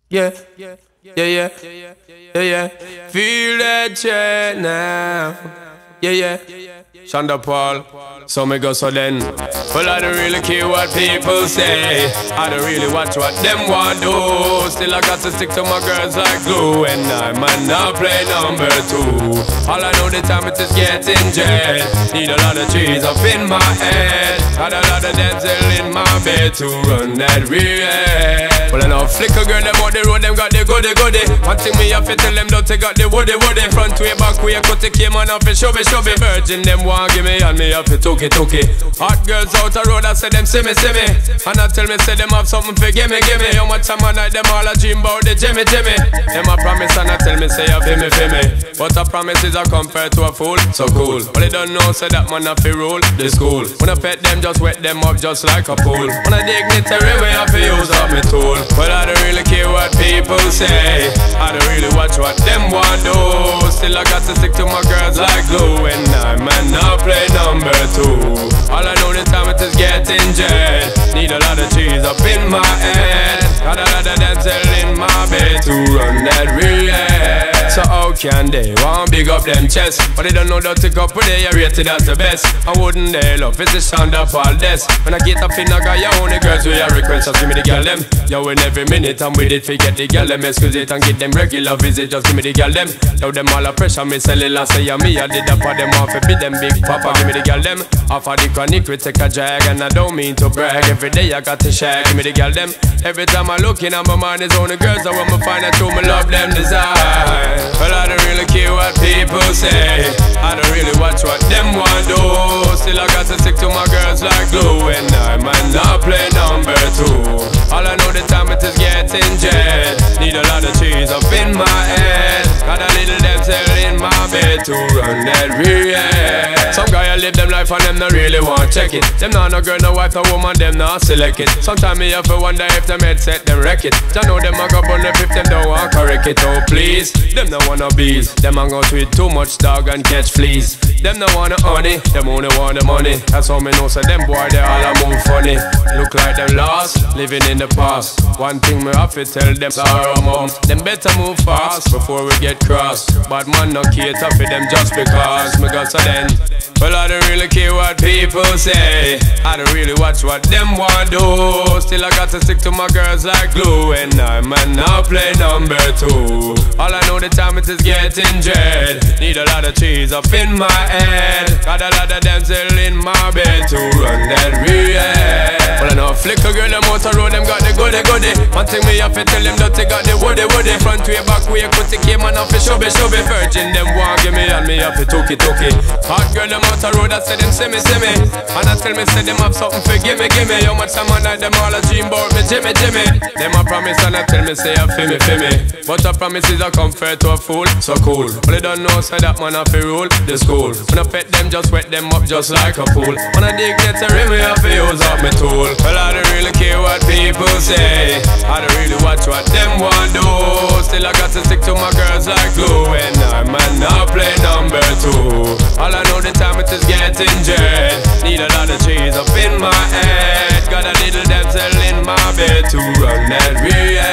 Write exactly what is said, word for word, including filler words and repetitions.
Yeah, yeah, yeah, yeah, yeah. Feel that chain now. Yeah, yeah. Shonda Paul, so me go so then. Well, I don't really care what people say. I don't really watch what them want do. Still I got to stick to my girls like glue. And I might not play number two. All I know the time it is getting jet. Need a lot of trees up in my head. Got a lot of dental in my bed to run that real. Well, I know flicker girl, them on the road, them got the goody goody. One thing me have to tell them, don't they got the woody woody. Front way, back way, cut the came on off it, show me, show me. Virgin, them want give me, and me have to took it, took it. Hot girls out the road, I say them see me, see me. And I tell me, say them have something for give me, give me. How much time I night, them all a dream about the Jimmy, Jimmy. Them a promise, and I tell me, say you feel me, feel me. But a promise is a compare to a fool, so cool. But they don't know, say that man a fi rule the school. When I pet them, just wet them up just like a pool. When I dignitary, we have to use up me tool. Well, I don't really care what people say. I don't really watch what them want do. Still I got to stick to my girls like glue. And I might not play number two. All I know the time it is getting jet. Need a lot of cheese up in my head. Got a lot of dental in my bed to run that real. So how can they want big up them chest? But they don't know that to go put they are rated as the best. I wouldn't they love it's the sound of all this. When I get up in I got your only girls with your request, just give me the girl them. Yo, in every minute I'm with it, forget the girl them. Excuse it and get them regular visit, just give me the girl them. Now them all a pressure, me sell it and say yeah, me I did that for them off a bit them big papa, give me the girl them. Off of the chronic we take a drag and I don't mean to brag. Every day I got to shag, give me the girl them. Every time I look in on my mind is only girls I want me find out who me love them design. Well, I don't really care what people say. I don't really watch what them want do. Still I got to stick to my girls like glue. And I might not play number two. All I know the time it is getting jet. Need a lot of cheese up in my head. Got a little dental in my bed to run that real. Some guy I live them life and them not really want check it. Them not no girl, no wife, no woman, them not select it. Sometimes me have to wonder if them headset them wreck it. I know them a go burn up if them don't want correct it. Oh please, them no wanna bees. Them a go tweet too much dog and catch fleas. Them no wanna honey, them only want the money. That's how me know so them boy they all a move funny. Look like them lost, living in the past. One thing me have to tell them sorrow mom. Them better move fast before we get cross. Bad man no cater for them just because me got so then. Well, I don't really care what people say. I don't really watch what them want do. Still I got to stick to my girls like glue. And I might not play number two. All I know the time it is getting jet. Need a lot of cheese up in my head. Got a lot of dental in my bed to run that real. Well, I know flicker girl them out the road, them got the goody goody. One thing me have to tell them that they got the woody woody. Front way, back way, cut the came on off the shove shove. Virgin them want give me and me have to took it, took it. Hot girl them out the road, I say them see me, see me. And I tell me say them have something for give me, give me. How much time I night them all a dream about me, Jimmy, Jimmy. Them a promise and I tell me say you feel me, feel me. But a promise is a comfort to a fool, so cool. But they don't know say that man have to rule the school. When I pet them, just wet them up just like a pool. When I dig get a rim, me have to use up my tool. Well, I don't really care what people say. I don't really watch what them want do. Still I got to stick to my girls like glue. And I might not play number two. All I know the time it is getting jet. Need a lot of cheese up in my head. Got a little dental in my bed to run that real.